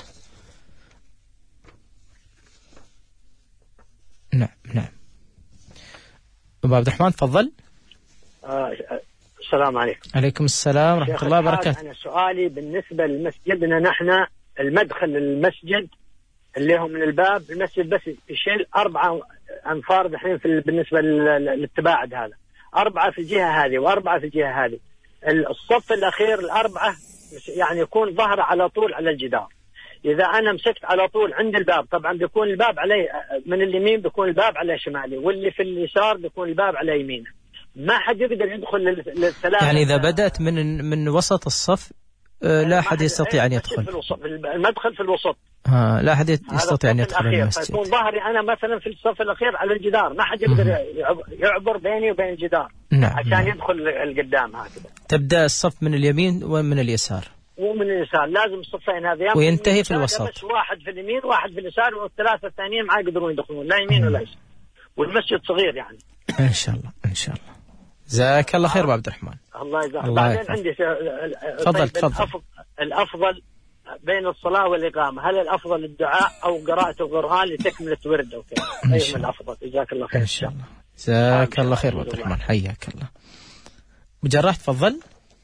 نعم نعم. أبو عبد الرحمن تفضل. آه السلام عليكم. عليكم السلام ورحمة الله وبركاته. أنا سؤالي بالنسبة لمسجدنا نحن، المدخل المسجد اللي هو من الباب المسجد بس يشيل أربعة أنفار دحين في بالنسبة للتباعد، هذا أربعة في الجهة هذه وأربعة في الجهة هذه. الصف الأخير الأربعة يعني يكون ظهر على طول على الجدار. إذا أنا مسكت على طول عند الباب طبعا بيكون الباب علي من اليمين، بيكون الباب على شمالي، واللي في اليسار بيكون الباب على يمينه. ما حد يقدر يدخل للثلاثة. يعني إذا بدأت من من وسط الصف لا أحد يستطيع أن يدخل. المدخل في الوسط. ها لا أحد يستطيع أن يدخل المسجد. فيكون ظهري أنا مثلا في الصف الأخير على الجدار، ما حد يقدر يعبر بيني وبين الجدار. نعم. عشان نعم. يدخل القدام هكذا. تبدأ الصف من اليمين ومن اليسار. ومن اليسار لازم الصفين هذه وينتهي في الوسط. بس واحد في اليمين واحد في اليسار، والثلاثة الثانيين ما يقدرون يدخلون لا يمين ولا يسار. والمسجد صغير يعني. إن شاء الله إن شاء الله. جزاك الله خير أبو عبد الرحمن. الله يجزاك. بعدين عندي تفضل تفضل. الأفضل بين الصلاة والإقامة، هل الأفضل الدعاء أو قراءة القرآن لتكملة ورد أو كذا؟ أي من الأفضل؟ جزاك الله خير. إن شاء الله. جزاك الله خير عبد الرحمن، حياك الله. مجرح تفضل.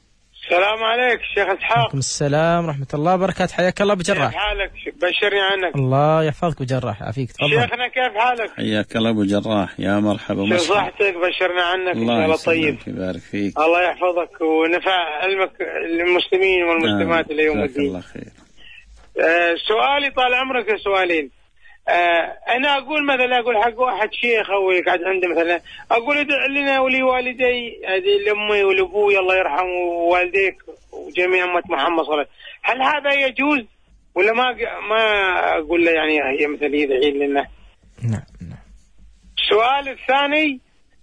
السلام عليك شيخ اسحاق. وعليكم السلام ورحمة الله وبركاته. حياك الله بجراح. كيف حالك؟ بشرني عنك. الله يحفظك بجراح. عافيك. تفضل شيخنا كيف حالك؟ حياك الله ابو جراح. يا مرحبا. شو صحتك؟ بشرنا عنك. الله طيب. يبارك فيك. الله يحفظك ونفع علمك للمسلمين والمسلمات الى يوم الدين. الله خير. آه سؤالي طال عمرك سؤالين. آه أنا أقول مثلا أقول حق واحد شيخ أو يقعد عنده مثلا أقول ادع لنا ولوالدي هذه لأمي ولأبوي الله يرحم ووالديك وجميع أمة محمد صلى الله عليه وسلم. هل هذا يجوز ولا ما ما أقول له يعني هي مثل يدعي لنا؟ نعم نعم. السؤال الثاني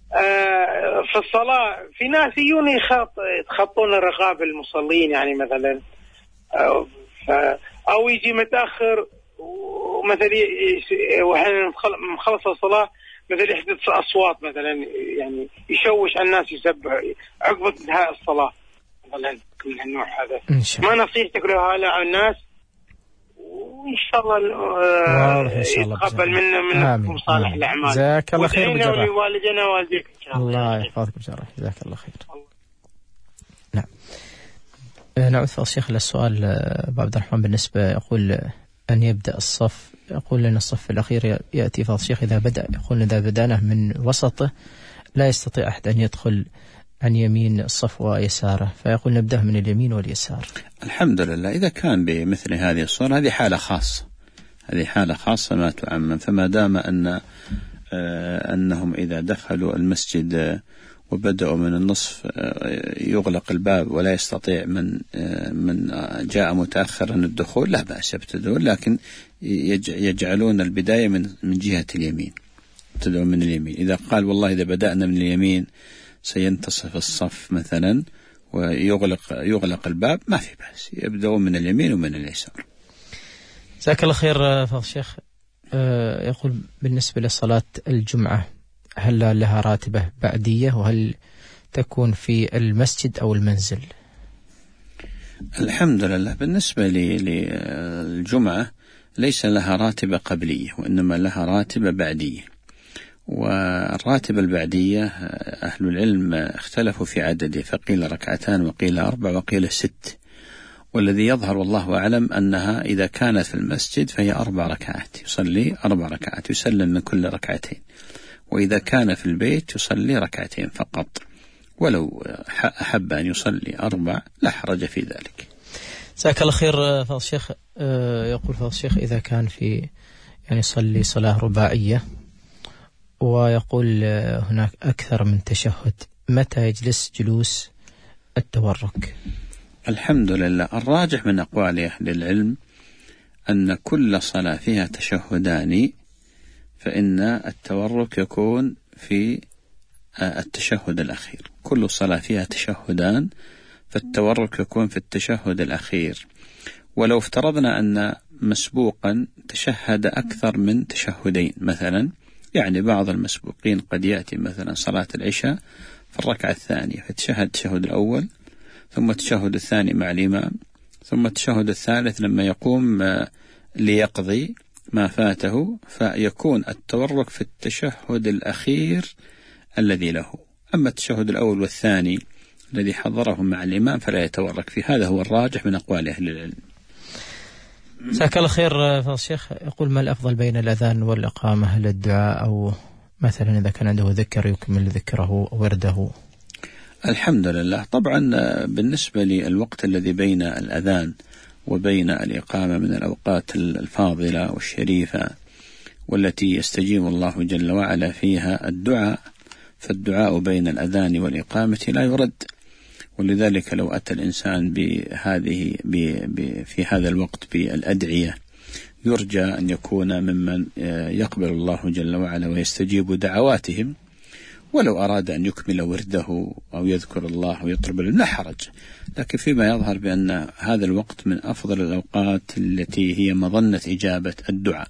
آه في الصلاة في ناس يجون يخط يتخطون الرقاب المصلين يعني مثلا آه أو يجي متأخر ومثلا وحين مخلص الصلاة مثلا يحدث أصوات مثلا يعني يشوش على الناس يسبح عقب انتهاء الصلاة مثلا من النوع هذا. ما نصيحتك لهؤلاء على الناس وإن شاء الله يتقبل منا منكم صالح الأعمال. جزاك الله خير بجراح. ولوالدنا والديك إن شاء الله. الله يحفظك بجراح. جزاك الله خير. نعم. نعود في الشيخ للسؤال أبو عبد الرحمن بالنسبة يقول أن يبدأ الصف. يقول لنا الصف الأخير يأتي فضل الشيخ إذا بدأ يقول إذا بدأنا من وسطه لا يستطيع أحد أن يدخل عن يمين الصف ويساره فيقول نبدأ من اليمين واليسار. الحمد لله. إذا كان بمثل هذه الصورة هذه حالة خاصة هذه حالة خاصة ما تعمم. فما دام أن آه أنهم إذا دخلوا المسجد وبدأوا من النصف يغلق الباب ولا يستطيع من من جاء متأخرا الدخول لا بأس يبتدون لكن يجعلون البداية من من جهة اليمين يبتدون من اليمين. إذا قال والله إذا بدأنا من اليمين سينتصف الصف مثلا ويغلق يغلق الباب ما في بأس يبدأون من اليمين ومن اليسار. جزاك الله خير فضل الشيخ. يقول بالنسبة لصلاة الجمعة هل لها راتبة بعدية وهل تكون في المسجد أو المنزل؟ الحمد لله. بالنسبة للجمعة ليس لها راتبة قبلية وإنما لها راتبة بعدية. والراتبة البعدية أهل العلم اختلفوا في عدده فقيل ركعتان وقيل أربع وقيل ست. والذي يظهر والله أعلم أنها إذا كانت في المسجد فهي أربع ركعات يصلي أربع ركعات يسلم من كل ركعتين. وإذا كان في البيت يصلي ركعتين فقط ولو أحب أن يصلي أربع لا حرج في ذلك. جزاك الله خير فضل الشيخ. يقول فضل الشيخ إذا كان في يعني يصلي صلاة رباعية ويقول هناك أكثر من تشهد متى يجلس جلوس التورك؟ الحمد لله. الراجح من أقوال أهل العلم أن كل صلاة فيها تشهدان فإن التورك يكون في التشهد الأخير. كل صلاة فيها تشهدان فالتورك يكون في التشهد الأخير. ولو افترضنا أن مسبوقا تشهد أكثر من تشهدين مثلا يعني بعض المسبوقين قد يأتي مثلا صلاة العشاء في الركعة الثانية فتشهد التشهد الأول ثم التشهد الثاني مع الإمام ثم التشهد الثالث لما يقوم ليقضي ما فاته فيكون التورك في التشهد الأخير الذي له. أما التشهد الأول والثاني الذي حضره مع الإمام فلا يتورك في. هذا هو الراجح من أقوال أهل العلم. جزاك الله خير فضل الشيخ. يقول ما الأفضل بين الأذان والإقامة هل الدعاء أو مثلا إذا كان عنده ذكر يكمل ذكره أو ورده؟ الحمد لله. طبعا بالنسبة للوقت الذي بين الأذان وبين الإقامة من الأوقات الفاضلة والشريفة والتي يستجيب الله جل وعلا فيها الدعاء فالدعاء بين الأذان والإقامة لا يرد. ولذلك لو أتى الإنسان بهذه في هذا الوقت بالأدعية يرجى أن يكون ممن يقبل الله جل وعلا ويستجيب دعواتهم. ولو أراد أن يكمل ورده أو يذكر الله ويطلب لا حرج. لكن فيما يظهر بأن هذا الوقت من أفضل الأوقات التي هي مظنة إجابة الدعاء.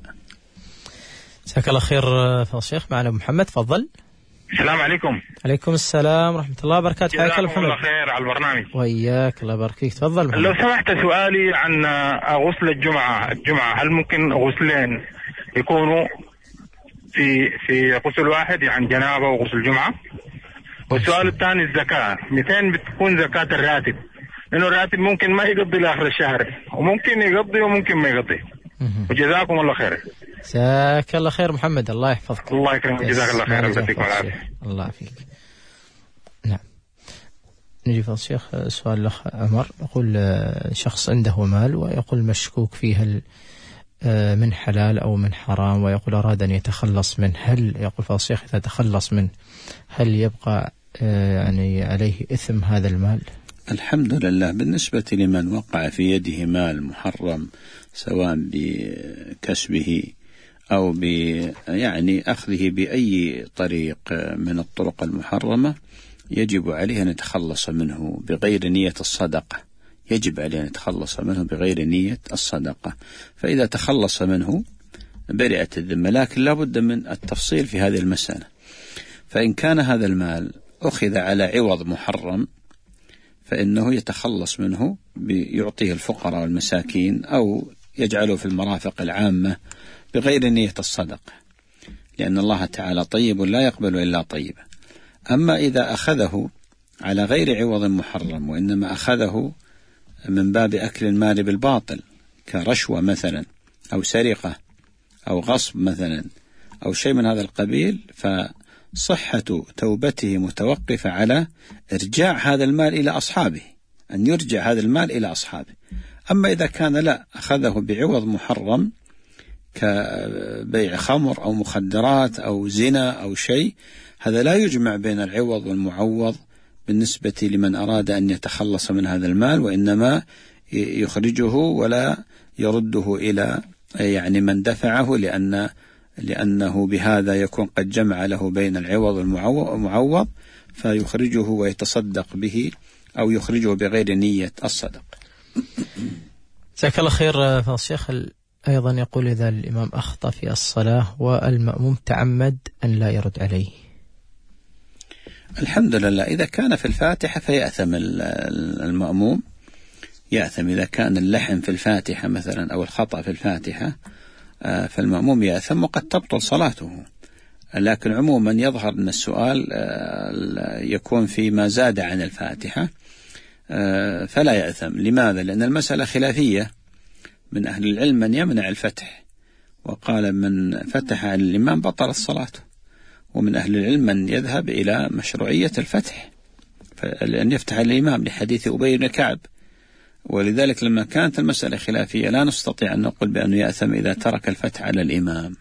جزاك الله خير فضل الشيخ. معنا محمد تفضل. السلام عليكم. عليكم السلام ورحمة الله وبركاته. حياك الله محمد. الله خير على البرنامج. وياك الله يبارك فيك. تفضل محمد. لو سمحت سؤالي عن غسل الجمعة الجمعة هل ممكن غسلين يكونوا في في غسل واحد يعني جنابة وغسل جمعة؟ والسؤال الثاني الزكاة متين بتكون زكاة الراتب إنه الراتب ممكن ما يقضي لآخر الشهر، وممكن يقضي وممكن ما يقضي. وجزاكم الله خير. جزاك الله خير محمد، الله يحفظك. الله يكرمك، جزاك الله خير ويعطيكم العافية. الله يعافيك. نعم. نجي فضل الشيخ سؤال الأخ عمر، يقول شخص عنده مال ويقول مشكوك فيه هل من حلال أو من حرام، ويقول أراد أن يتخلص منه، هل يقول فضل الشيخ إذا تخلص منه هل يبقى يعني عليه إثم هذا المال؟ الحمد لله. بالنسبة لمن وقع في يده مال محرم سواء بكسبه أو ب يعني أخذه بأي طريق من الطرق المحرمة، يجب عليه أن يتخلص منه بغير نية الصدقة، يجب عليه أن يتخلص منه بغير نية الصدقة. فإذا تخلص منه برئت الذمة، لكن لا بد من التفصيل في هذه المسألة. فإن كان هذا المال أخذ على عوض محرم فإنه يتخلص منه بيعطيه الفقراء والمساكين أو يجعله في المرافق العامة بغير نية الصدقة، لأن الله تعالى طيب لا يقبل إلا طيبا. أما إذا أخذه على غير عوض محرم وإنما أخذه من باب أكل المال بالباطل كرشوة مثلا أو سرقة أو غصب مثلا أو شيء من هذا القبيل، فصحة توبته متوقفة على إرجاع هذا المال إلى أصحابه، أن يرجع هذا المال إلى أصحابه. أما إذا كان لا أخذه بعوض محرم كبيع خمر أو مخدرات أو زنا أو شيء، هذا لا يجمع بين العوض والمعوض بالنسبة لمن أراد أن يتخلص من هذا المال، وإنما يخرجه ولا يرده إلى يعني من دفعه، لأن لأنه بهذا يكون قد جمع له بين العوض والمعوض، فيخرجه ويتصدق به أو يخرجه بغير نية الصدق. جزاك الله خير. فالشيخ أيضا يقول إذا الإمام أخطأ في الصلاة والمأموم تعمد أن لا يرد عليه. الحمد لله. إذا كان في الفاتحة فيأثم المأموم، يأثم. إذا كان اللحن في الفاتحة مثلا أو الخطأ في الفاتحة فالمأموم يأثم وقد تبطل صلاته. لكن عموما يظهر أن السؤال يكون فيما زاد عن الفاتحة فلا يأثم. لماذا؟ لأن المسألة خلافية، من أهل العلم من يمنع الفتح وقال من فتح على الإمام بطل صلاته، ومن أهل العلم من يذهب إلى مشروعية الفتح لأن يفتح الإمام لحديث أبي بن كعب. ولذلك لما كانت المسألة خلافية لا نستطيع أن نقول بأنه يأثم إذا ترك الفتح على الإمام.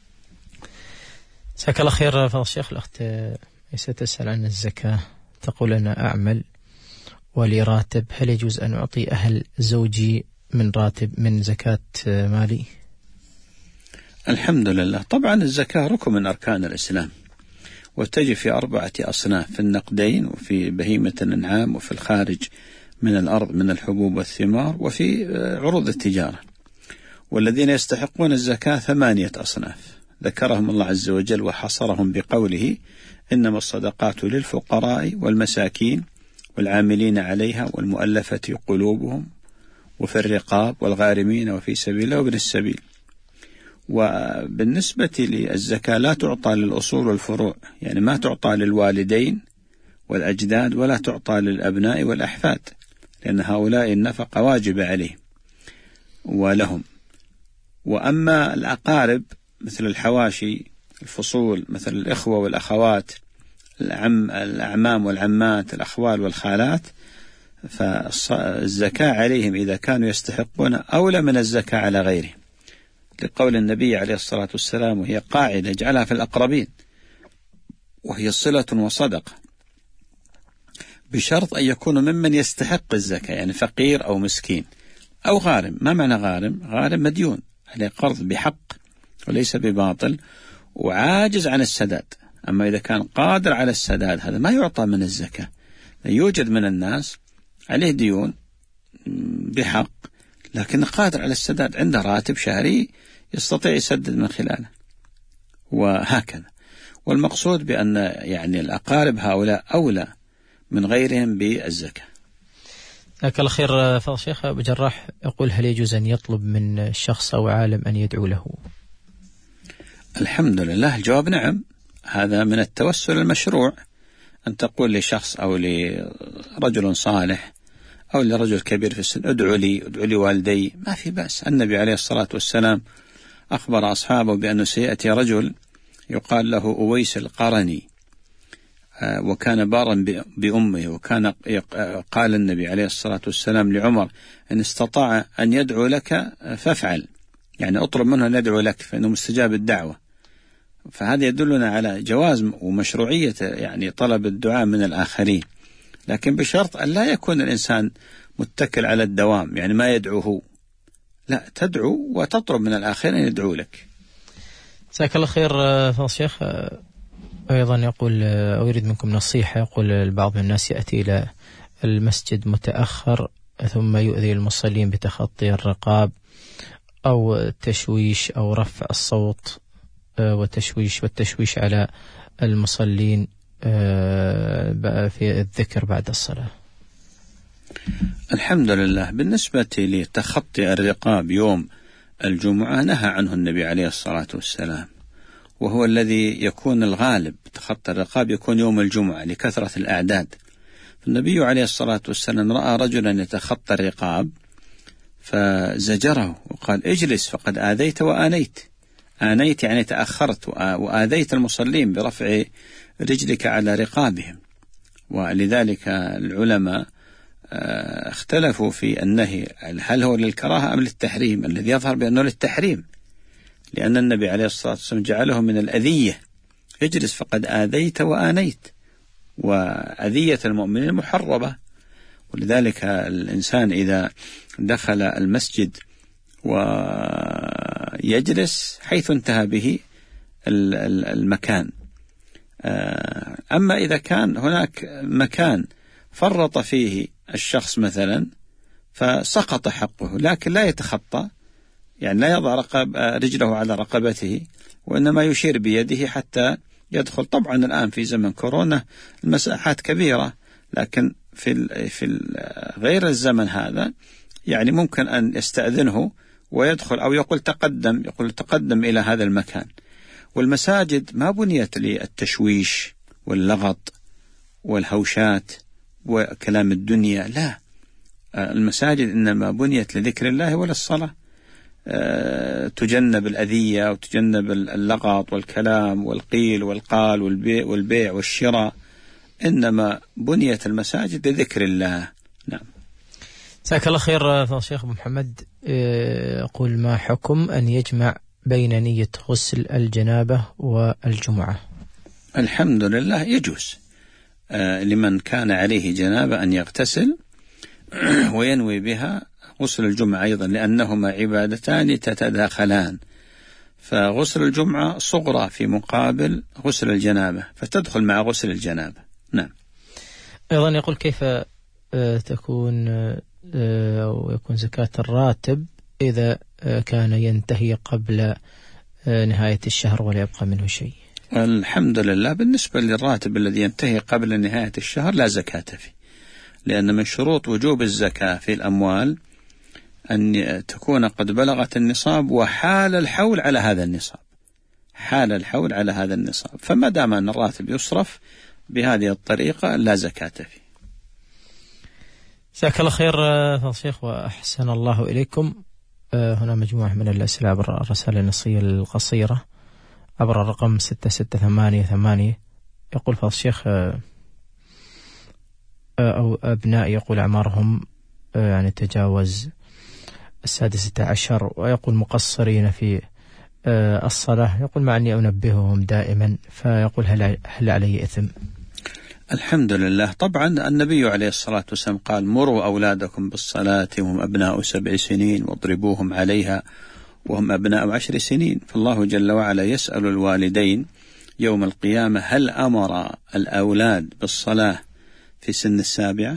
جزاك الله خير. فضل الشيخ الأخت تسأل عن الزكاة، تقول أنا أعمل ولي راتب، هل يجوز أن أعطي أهل زوجي من راتب من زكاة مالي؟ الحمد لله. طبعا الزكاة ركن من أركان الإسلام، وتجي في أربعة أصناف، في النقدين وفي بهيمة الأنعام وفي الخارج من الأرض من الحبوب والثمار وفي عروض التجارة. والذين يستحقون الزكاة ثمانية أصناف ذكرهم الله عز وجل وحصرهم بقوله إنما الصدقات للفقراء والمساكين والعاملين عليها والمؤلفة قلوبهم وفي الرقاب والغارمين وفي سبيل الله وابن السبيل. وبالنسبة للزكاة لا تعطى للأصول والفروع، يعني ما تعطى للوالدين والأجداد ولا تعطى للأبناء والأحفاد، لأن هؤلاء النفقة واجبة عليهم ولهم. وأما الأقارب مثل الحواشي الفصول مثل الإخوة والأخوات العم الأعمام والعمات الأخوال والخالات، فالزكاة عليهم إذا كانوا يستحقون أولى من الزكاة على غيرهم، لقول النبي عليه الصلاة والسلام وهي قاعدة اجعلها في الأقربين وهي صلة وصدقة، بشرط أن يكونوا ممن يستحق الزكاة، يعني فقير أو مسكين أو غارم. ما معنى غارم؟ غارم مديون عليه قرض بحق وليس بباطل وعاجز عن السداد. أما إذا كان قادر على السداد هذا ما يعطى من الزكاة. يوجد من الناس عليه ديون بحق لكن قادر على السداد، عنده راتب شهري يستطيع يسدد من خلاله، وهكذا. والمقصود بأن يعني الأقارب هؤلاء أولى من غيرهم بالزكاة. جزاك الله خير. فضل الشيخ أبو جراح يقول هل يجوز أن يطلب من شخص أو عالم أن يدعو له؟ الحمد لله. الجواب نعم، هذا من التوسل المشروع، أن تقول لشخص أو لرجل صالح أو لرجل كبير في السن: ادعوا لي، ادعوا لي والدي، ما في بأس. النبي عليه الصلاة والسلام أخبر أصحابه بأنه سيأتي رجل يقال له أويس القرني، وكان بارا بأمه، وكان قال النبي عليه الصلاة والسلام لعمر: إن استطاع أن يدعو لك فافعل، يعني أطلب منه أن يدعو لك فإنه مستجاب الدعوة. فهذا يدلنا على جواز ومشروعية يعني طلب الدعاء من الآخرين، لكن بشرط أن لا يكون الإنسان متكل على الدوام، يعني ما يدعوه، لا، تدعو وتطلب من الآخرين أن يدعو لك. جزاك الله خير فضيلة الشيخ. أيضا يقول أريد منكم نصيحة. يقول البعض من الناس يأتي إلى المسجد متأخر ثم يؤذي المصلين بتخطي الرقاب أو التشويش أو رفع الصوت والتشويش والتشويش على المصلين في الذكر بعد الصلاة. الحمد لله. بالنسبة لتخطي الرقاب يوم الجمعة نهى عنه النبي عليه الصلاة والسلام، وهو الذي يكون الغالب. تخطي الرقاب يكون يوم الجمعة لكثرة الأعداد. النبي عليه الصلاة والسلام رأى رجلا يتخطى الرقاب فزجره وقال: اجلس فقد آذيت وآنيت. آنيت يعني تأخرت، وآذيت المصلين برفع رجلك على رقابهم. ولذلك العلماء اختلفوا في النهي هل هو للكراهة أم للتحريم. الذي يظهر بأنه للتحريم، لأن النبي عليه الصلاة والسلام جعله من الأذية: اجلس فقد آذيت وآنيت، وأذية المؤمنين محربة. ولذلك الإنسان إذا دخل المسجد ويجلس حيث انتهى به المكان. أما إذا كان هناك مكان فرط فيه الشخص مثلا فسقط حقه، لكن لا يتخطى، يعني لا يضع رقب رجله على رقبته، وإنما يشير بيده حتى يدخل. طبعا الآن في زمن كورونا المساحات كبيرة، لكن في في غير الزمن هذا يعني ممكن أن يستأذنه ويدخل، أو يقول تقدم، يقول تقدم إلى هذا المكان. والمساجد ما بنيت للتشويش واللغط والهوشات وكلام الدنيا، لا، المساجد إنما بنيت لذكر الله وللصلاة. تجنب الأذية وتجنب اللغط والكلام والقيل والقال والبيع, والبيع والشراء، إنما بنيت المساجد لذكر الله. نعم. جزاك الله خير فضيلة الشيخ أبو محمد. يقول: ما حكم أن يجمع بين نية غسل الجنابة والجمعة؟ الحمد لله يجوز لمن كان عليه جنابة أن يغتسل وينوي بها غسل الجمعة أيضا، لأنهما عبادتان تتداخلان. فغسل الجمعة صغرى في مقابل غسل الجنابة، فتدخل مع غسل الجنابة. نعم. أيضا يقول: كيف تكون أو يكون زكاة الراتب إذا كان ينتهي قبل نهاية الشهر ولا يبقى منه شيء؟ الحمد لله. بالنسبة للراتب الذي ينتهي قبل نهاية الشهر لا زكاة فيه، لأن من شروط وجوب الزكاة في الأموال أن تكون قد بلغت النصاب وحال الحول على هذا النصاب، حال الحول على هذا النصاب. فما دام أن الراتب يصرف بهذه الطريقة لا زكاة فيه. جزاك الله خير فضيلة الشيخ وأحسن الله إليكم. هنا مجموعة من الأسئلة عبر الرسائل النصية القصيرة عبر الرقم ستة ستة ثمانية ثمانية. يقول فضيلة الشيخ: أو أبناء يقول أعمارهم يعني تجاوز السادسة عشر، ويقول مقصرين في الصلاة، يقول مع أني أنبههم دائما، فيقول هل, هل علي إثم؟ الحمد لله. طبعا النبي عليه الصلاة والسلام قال: مروا أولادكم بالصلاة وهم أبناء سبع سنين واضربوهم عليها وهم أبناء عشر سنين. فالله جل وعلا يسأل الوالدين يوم القيامة: هل أمر الأولاد بالصلاة في سن السابعة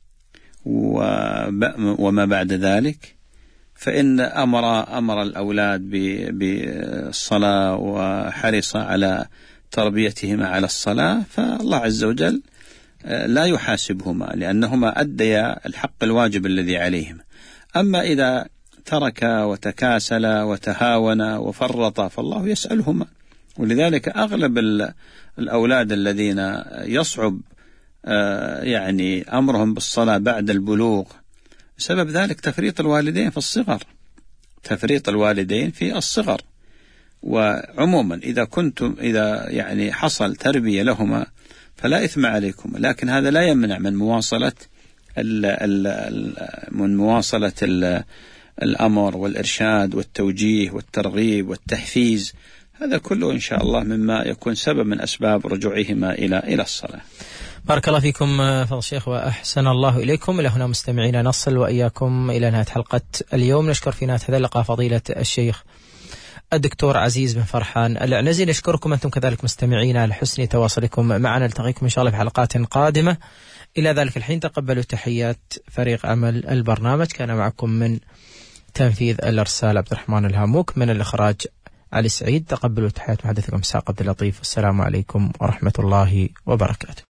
وما بعد ذلك؟ فإن أمر أمر الأولاد بالصلاة وحرص على تربيتهما على الصلاة، فالله عز وجل لا يحاسبهما لأنهما أديا الحق الواجب الذي عليهما. أما إذا ترك وتكاسل وتهاون وفرط فالله يسألهما. ولذلك أغلب الأولاد الذين يصعب يعني أمرهم بالصلاة بعد البلوغ سبب ذلك تفريط الوالدين في الصغر، تفريط الوالدين في الصغر. وعموما إذا كنتم إذا يعني حصل تربية لهما فلا إثم عليكم، لكن هذا لا يمنع من مواصلة ال ال من مواصلة ال الأمر والإرشاد والتوجيه والترغيب والتحفيز، هذا كله إن شاء الله مما يكون سبب من أسباب رجوعهما إلى إلى الصلاة. بارك الله فيكم فضل الشيخ وأحسن الله إليكم. إلى هنا مستمعينا نصل وإياكم إلى نهاية حلقة اليوم. نشكر في نهاية هذا اللقاء فضيلة الشيخ الدكتور عزيز بن فرحان العنزي. نشكركم أنتم كذلك مستمعين على حسن تواصلكم معنا. نلتقيكم إن شاء الله في حلقات قادمة. إلى ذلك الحين تقبلوا تحيات فريق عمل البرنامج. كان معكم من تنفيذ الإرسال عبد الرحمن الهاموك، من الإخراج علي سعيد. تقبلوا تحيات محدثكم إسحاق عبد اللطيف. والسلام عليكم ورحمة الله وبركاته.